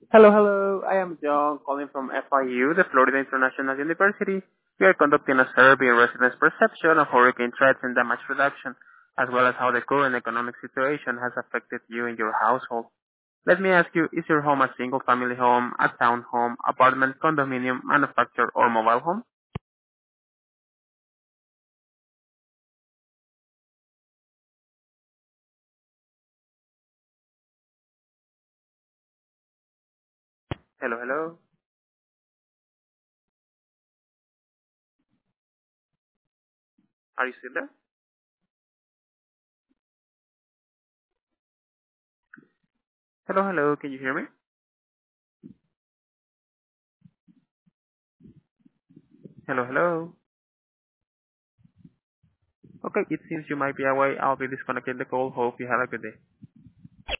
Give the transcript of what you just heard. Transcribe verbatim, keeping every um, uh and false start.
Hello, hello. I am John calling from F I U, the Florida International University. We are conducting a survey in residents' perception of hurricane threats and damage reduction, as well as how the current economic situation has affected you and your household. Let me ask you, is your home a single-family home, a townhome, apartment, condominium, manufactured, or mobile home? Hello, hello. Are you still there? Hello, hello. Can you hear me? Hello, hello. Okay, it seems you might be away. I'll be disconnecting the call. Hope you have a good day.